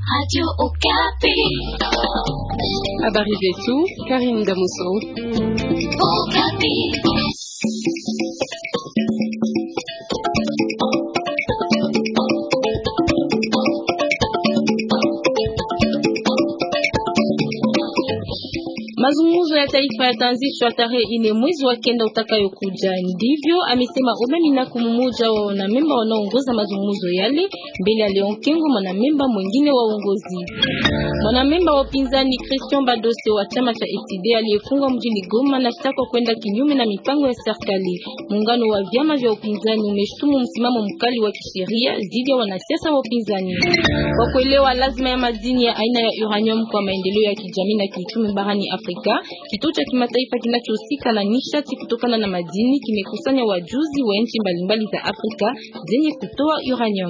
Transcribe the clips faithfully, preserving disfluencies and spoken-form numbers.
Radio Okapi. Habari zetu, Karim Damuso. Okapi. Mazungumzo ya taifa yataanzishwa tarehe ine mwezi wa kenda utakayokuja. Ndivyo amesema Obaminaku, mmoja wa wanamemba wanaoongoza mazungumzo yale, mbele ya Leon Kengo, mwanamemba mwingine wa uongozi. Mwanamemba wa upinzani Christian Badose wa chama cha S D aliyefungwa mjini Goma na shtaka kwenda kinyume na mipango ya serikali. Muungano wa vyama vya upinzani umeshtumu msimamo mkali wa kisheria dhidi ya wanasiasa wa upinzani. Kwa kuelewa lazima ya madini ya aina ya uranium kwa maendeleo ya kijamii na kiuchumi barani Afrika, kituo cha kimataifa kinachohusika na nishati kutokana na madini kimekusanya wajuzi wa nchi mbalimbali za Afrika zenye kutoa uranium.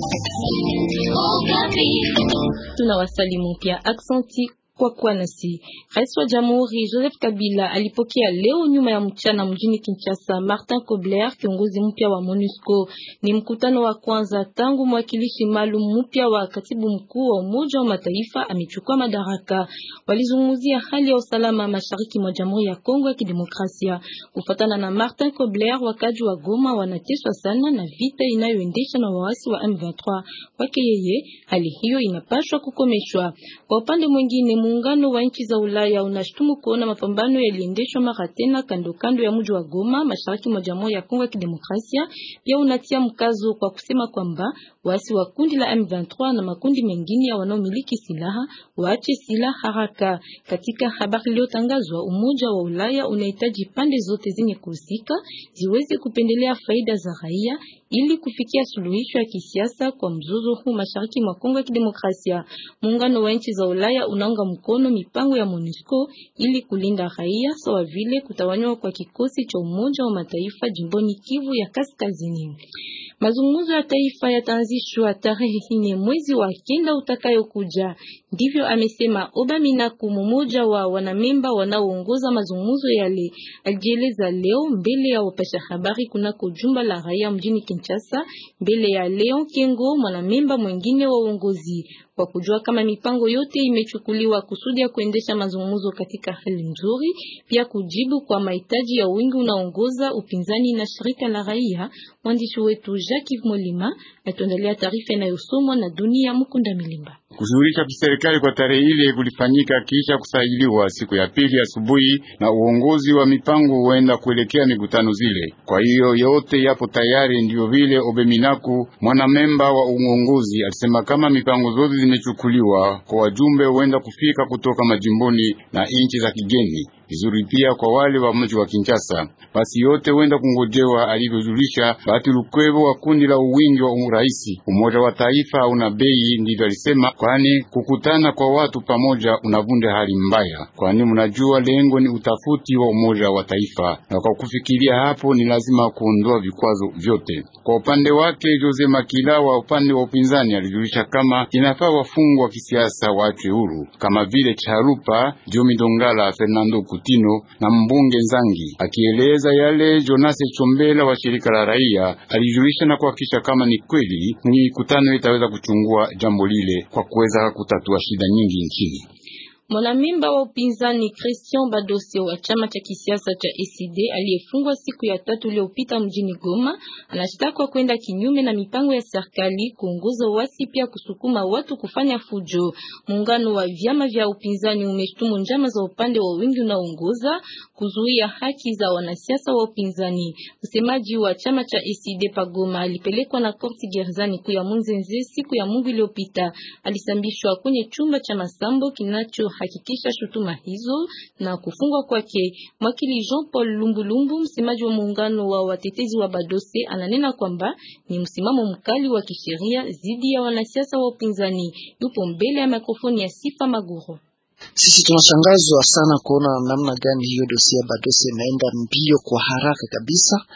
Tunawasalimu pia aksanti kwa kuwa nasi. Rais wa Jamhuri Joseph Kabila alipokea leo nyuma ya mchana mjini Kinshasa Martin Kobler, kiongozi mpya wa MONUSCO. Ni mkutano wa kwanza tangu mwakilishi maalum mpya wa katibu mkuu wa Umoja wa Mataifa amechukua madaraka. Walizungumzia hali ya usalama mashariki mwa Jamhuri ya Kongo ya Kidemokrasia. Kufuatana na Martin Kobler, wakaji wa Goma wanateswa sana na vita inayoendesha na waasi wa M vingt trois. Kwake yeye, hali hiyo inapaswa kukomeshwa. Kwa upande mwingine, muungano wa nchi za Ulaya unashtumu kuona mapambano yaliendeshwa mara tena kando kando ya mji wa Goma mashariki mwa Jamhuri ya Kongo ya Kidemokrasia. Pia unatia mkazo kwa kusema kwamba waasi wa kundi la M vingt trois na makundi mengine ya wanaomiliki silaha waache silaha haraka. Katika habari iliyotangazwa, Umoja wa Ulaya unahitaji pande zote zenye kuhusika ziweze kupendelea faida za raia ili kufikia suluhisho ya kisiasa kwa mzozo huu mashariki mwa Kongo ya Kidemokrasia. Muungano wa nchi za Ulaya unaunga mkono mipango ya MONUSCO ili kulinda raia sawa vile kutawanywa kwa kikosi cha Umoja wa Mataifa jimboni Kivu ya Kaskazini. Mazungumzo ya taifa yataanzishwa tarehe ine mwezi wa kenda utakayokuja. Ndivyo amesema Obaminaku, mmoja wa wanamemba wanaoongoza mazungumzo yale. Alijieleza leo mbele ya wapasha habari kunako jumba la raia mjini Kinshasa, mbele ya Leon Kengo, mwanamemba mwingine wa uongozi. Kwa kujua kama mipango yote imechukuliwa kusudi ya kuendesha mazungumzo katika hali nzuri, pia kujibu kwa mahitaji ya wingi unaongoza upinzani na shirika la raia. Mwandishi wetu Jacques Molima atuandalia taarifa inayosomwa na Dunia Mukunda Milimba. Kushughulisha kiserikali kwa tarehe ile kulifanyika kisha kusajiliwa siku ya pili asubuhi na uongozi wa mipango huenda kuelekea mikutano zile. Kwa hiyo yote yapo tayari. Ndio vile Obaminaku, mwanamemba wa uongozi, alisema kama mipango zote zimechukuliwa kwa wajumbe huenda kufika kutoka majimboni na nchi za kigeni. Vizuri pia kwa wale wa mji wa Kinshasa. Basi yote huenda kungojewa, alivyojulisha Bahati Lukwebo wa kundi la uwingi wa uraisi. Umoja wa Taifa hauna bei, ndivyo alisema, kwani kukutana kwa watu pamoja unavunja hali mbaya. Kwani mnajua lengo ni utafuti wa Umoja wa Taifa, na kwa kufikiria hapo ni lazima kuondoa vikwazo vyote. Kwa upande wake Jose Makila wa upande wa upinzani alijulisha kama inafaa wafungwa wa kisiasa waachwe huru kama vile Charupa, Jomi Dongala, Fernando Tino na mbunge Nzangi. Akieleza yale, Jonas Chombela wa shirika la raia alijulisha na kuhakikisha kama ni kweli mikutano itaweza kuchungua jambo lile kwa kuweza kutatua shida nyingi nchini. Mwanamemba wa upinzani Christian Badose wa chama cha kisiasa cha S D aliyefungwa siku ya tatu iliyopita mjini Goma anashtakwa kwenda kinyume na mipango ya serikali, kuongoza wasi, pia kusukuma watu kufanya fujo. Muungano wa vyama vya upinzani umeshtumu njama za upande wa wingi unaoongoza kuzuia haki za wanasiasa wa upinzani. Msemaji wa chama cha S D pa Goma alipelekwa na korti gerezani kuu ya Munzenze siku ya Mungu iliyopita. Alisambishwa kwenye chumba cha masambo kinacho hakikisha shutuma hizo na kufungwa kwake. Mwakili Jean Paul Lumbulumbu, msemaji wa muungano wa watetezi wa Badose, ananena kwamba ni msimamo mkali wa kisheria zidi ya wanasiasa wa upinzani. Yupo mbele ya mikrofoni ya Sifa Maguro. Sisi tunashangazwa sana kuona namna gani hiyo dosia Badose inaenda mbio kwa haraka kabisa.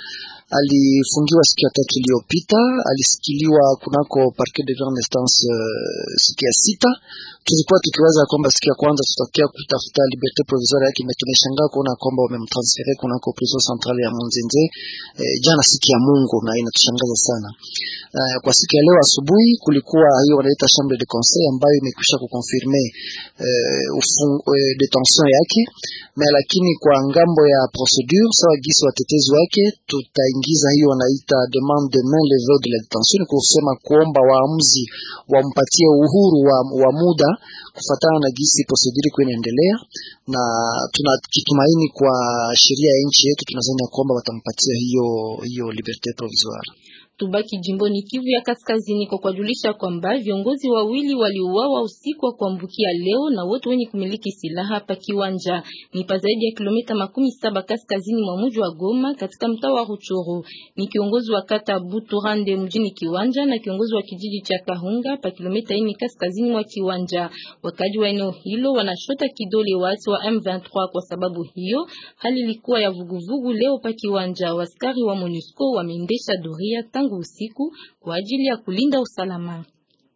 alifungiwa siku ya tatu iliyopita, alisikiliwa kunako parquet de grande instance uh, siku ya sita. Tulikuwa tukiwaza kwamba siku ya kwanza tutakia kutafuta liberté provisoire yake, tumeshangaa kuona kwamba wamemtransfere kunako prison centrale ya Munzenze eh, jana siku ya Mungu, na inatushangaza sana. Uh, kwa siku ya leo asubuhi kulikuwa hiyo wanaita chambre de conseil ambayo imekwisha kukonfirme uh, ufung, uh, detention yake, na lakini kwa ngambo ya procedure sawa gisi watetezi wake tutaingiza hiyo wanaita demande de main levée de la détention, kusema kuomba waamuzi wampatie uhuru wa, wa muda kufatana na gisi procedure kuendelea, na tunakitumaini kwa sheria ya nchi yetu tunazania kwamba watampatia hiyo hiyo liberté provisoire. Tubaki jimboni Kivu ya Kaskazini kwa kujulisha kwamba viongozi wawili waliuawa usiku wa kuambukia leo na wote wenye kumiliki silaha pa Kiwanja, ni pa zaidi ya kilomita makumi saba kaskazini mwa mji wa Goma katika mtaa wa Ruchuru. Ni kiongozi wa kata Buturande mjini Kiwanja na kiongozi wa kijiji cha Kahunga pa kilomita nne kaskazini mwa Kiwanja. Wakaji wa eneo hilo wanashota kidole waasi wa M ishirini na tatu. Kwa sababu hiyo hali ilikuwa ya vuguvugu leo pa Kiwanja. Waskari wa MONUSCO wameendesha doria usiku kwa ajili ya kulinda usalama.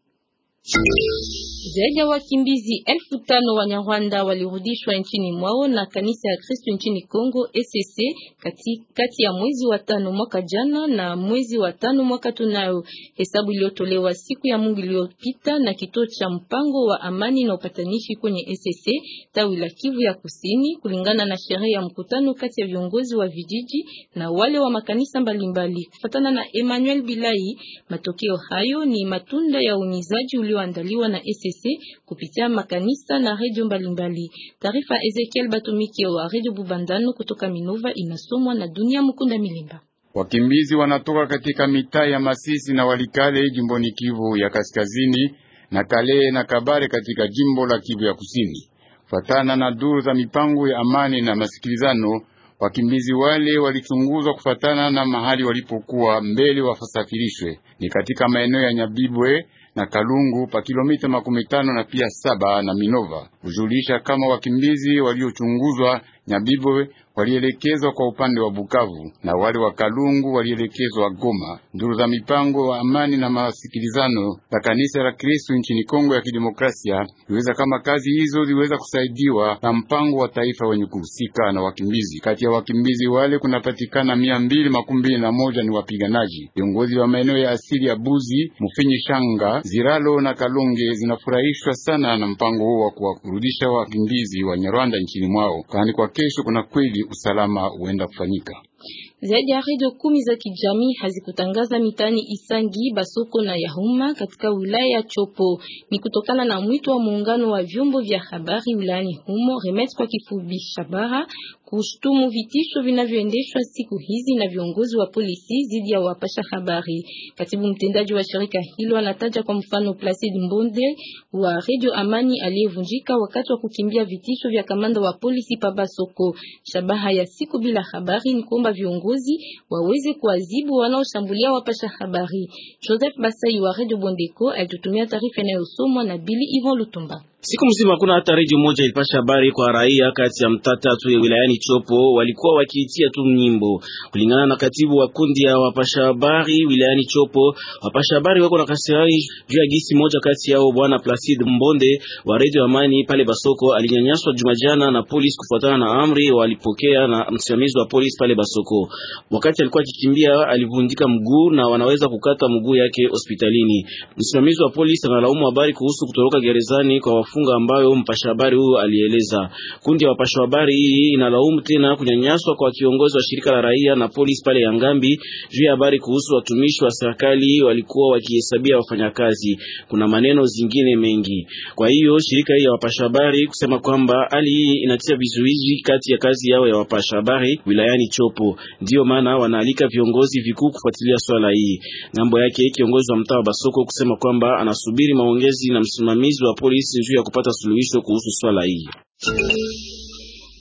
Zaidi ya wakimbizi elfu tano wa Nyarwanda walirudishwa nchini mwao na kanisa ya Kristo nchini Kongo S C C kati, kati ya mwezi wa tano mwaka jana na mwezi wa tano mwaka tunayo. Hesabu iliyotolewa siku ya Mungu iliyopita na kituo cha mpango wa amani na upatanishi kwenye S C C tawi la Kivu ya Kusini, kulingana na sherehe ya mkutano kati ya viongozi wa vijiji na wale wa makanisa mbalimbali. Kufatana na Emmanuel Bilai, matokeo hayo ni matunda ya unizaji ulioandaliwa na S C C kupitia makanisa na redio mbalimbali. Taarifa Ezekiel Batumiki wa Radio Bubandano kutoka Minova inasomwa na Dunia Mukunda Milimba. Wakimbizi wanatoka katika mitaa ya Masisi na Walikale jimboni Kivu ya Kaskazini na Kale na Kabare katika jimbo la Kivu ya Kusini. Fatana na duru za mipango ya amani na masikilizano, wakimbizi wale walichunguzwa kufatana na mahali walipokuwa mbele wasafirishwe. Ni katika maeneo ya Nyabibwe na Kalungu pa kilomita makumi tano na pia saba na Minova. Kujulisha kama wakimbizi waliochunguzwa Nyabibwe walielekezwa kwa upande wa Bukavu na wale wa Kalungu walielekezwa Goma. Nduru za mipango wa amani na masikilizano la kanisa la Kristo nchini Kongo ya Kidemokrasia iweza kama kazi hizo ziweza kusaidiwa na mpango wa taifa wenye kuhusika na wakimbizi. Kati ya wakimbizi wale kunapatikana mia mbili makumi mbili na moja ni wapiganaji. Viongozi wa maeneo ya asili ya Buzi, Mufinyi, Shanga, Ziralo na Kalonge zinafurahishwa sana na mpango huo wa kuwarudisha wakimbizi wa Nyarwanda nchini mwao, kwani kwa kesho kuna kweli usalama huenda kufanyika. Zaidi ya redio kumi za kijamii hazikutangaza mitani Isangi, Basoko na Yahuma katika wilaya ya Chopo. Ni kutokana na mwito wa muungano wa vyombo vya habari wilayani humo, Remet kwa kifupi Shabaha, kushtumu vitisho vinavyoendeshwa siku hizi na viongozi wa polisi dhidi ya wapasha habari. Katibu mtendaji wa shirika hilo anataja kwa mfano Placide Mbonde wa Radio Amani aliyevunjika wakati wa kukimbia vitisho vya kamanda wa polisi pa Basoko. Shabaha ya siku bila habari ni kuomba viongozi waweze kuadhibu wanaoshambulia wapasha habari. Joseph Basai wa Radio Bondeko alitutumia taarifa inayosomwa na Billy Ivan Lutumba. Siku mzima kuna hata redio moja ilipasha habari kwa raia kati ya mtata tu wilayani Chopo walikuwa wakiitia tu nyimbo. Kulingana na katibu wa kundi ya wapasha habari wilayani Chopo, wapasha habari wako na kasirai juu ya gisi moja kati yao bwana Placide Mbonde wa Radio Amani pale Basoko alinyanyaswa Jumajana na polisi kufuatana na amri walipokea na msimamizi wa polisi pale Basoko. Wakati alikuwa akikimbia alivunjika mguu na wanaweza kukata mguu yake hospitalini. Msimamizi wa polisi analaumu habari kuhusu kutoroka gerezani kwa funga ambayo mpasha habari huyo alieleza. Kundi ya wapasha habari hii inalaumu tena kunyanyaswa kwa kiongozi wa shirika la raia na polisi pale Yangambi juu ya habari kuhusu watumishi wa serikali walikuwa wakihesabia wafanyakazi. Kuna maneno zingine mengi. Kwa hiyo shirika hii ya wapasha habari kusema kwamba hali hii inatia vizuizi kati ya kazi yao ya wapasha habari wilayani Chopo. Ndio maana wanaalika viongozi vikuu kufuatilia swala hii. Ngambo yake kiongozi wa mtaa wa Basoko kusema kwamba anasubiri maongezi na msimamizi wa polisi juu ya kupata suluhisho kuhusu swala hii.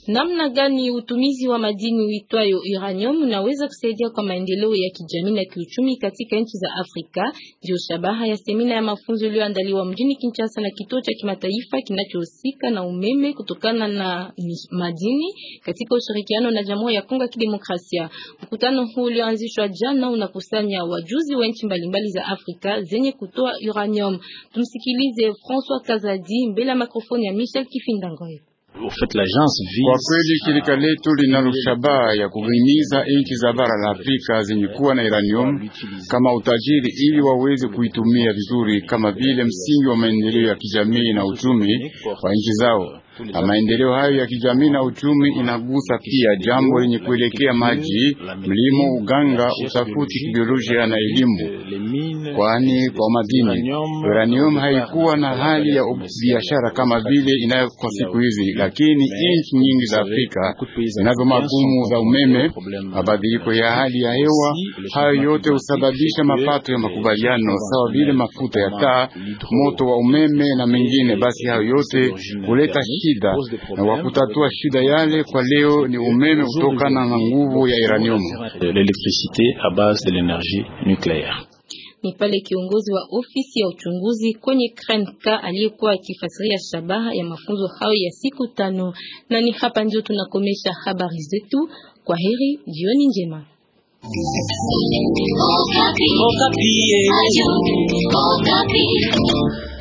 Namna gani utumizi wa madini uitwayo uranium unaweza kusaidia kwa maendeleo ya kijamii na kiuchumi katika nchi za Afrika? Ndio shabaha ya semina ya mafunzo iliyoandaliwa mjini Kinshasa na kituo cha kimataifa kinachohusika na umeme kutokana na madini katika ushirikiano na Jamhuri ya Kongo ya Kidemokrasia. Mkutano huu ulioanzishwa jana unakusanya wajuzi wa nchi mbalimbali za Afrika zenye kutoa uranium. Tumsikilize François Kazadi mbele ya mikrofoni ya Michel Kifindangoy. Kwa kweli shirika letu linalo shabaha ya kuhimiza nchi za bara la Afrika zenye kuwa na uranium kama utajiri ili waweze kuitumia vizuri kama vile msingi wa maendeleo ya kijamii na uchumi wa nchi zao. Na maendeleo hayo ya kijamii na uchumi inagusa pia jambo lenye kuelekea maji, mlimo, uganga, utafuti kibiolojia na elimu. Kwani kwa madini uranium haikuwa na hali ya biashara kama vile inayo kwa siku hizi, lakini nchi nyingi za Afrika zinazo magumu za umeme, mabadiliko ya hali ya hewa, hayo yote husababisha mapato ya makubaliano sawa vile mafuta ya taa, moto wa umeme na mengine. Basi hayo yote huleta shida, na wakutatua shida yale kwa leo ni umeme kutokana na nguvu ya uranium, l'électricité à base de l'énergie nucléaire. Ni pale kiongozi wa ofisi ya uchunguzi kwenye Krenka aliyekuwa akifasiria shabaha ya mafunzo hayo ya siku tano. Na ni hapa ndio tunakomesha habari zetu. Kwa heri, jioni njema. Okapi. Okapi.